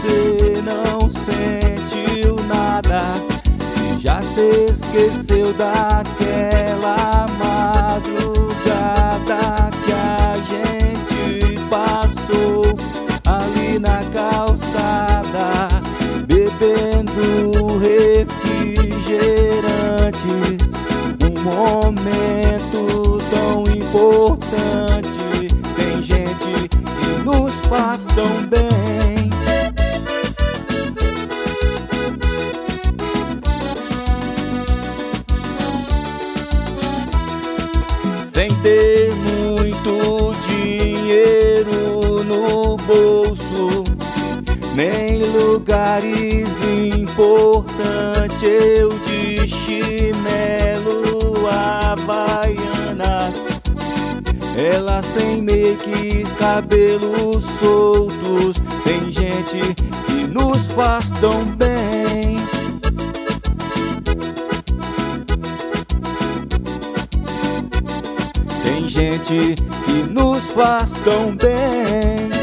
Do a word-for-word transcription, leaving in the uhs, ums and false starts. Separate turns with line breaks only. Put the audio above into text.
você não sentiu nada e já se esqueceu daquela madrugada que a gente passou ali na calçada, bebendo refrigerantes. Um momento tão importante. Tem gente que nos faz tão bem. Sem ter muito dinheiro no bolso, nem lugares importantes, eu de chinelo, havaianas, ela sem make, cabelos soltos. Tem gente que nos faz tão bem. Tem gente que nos faz tão bem.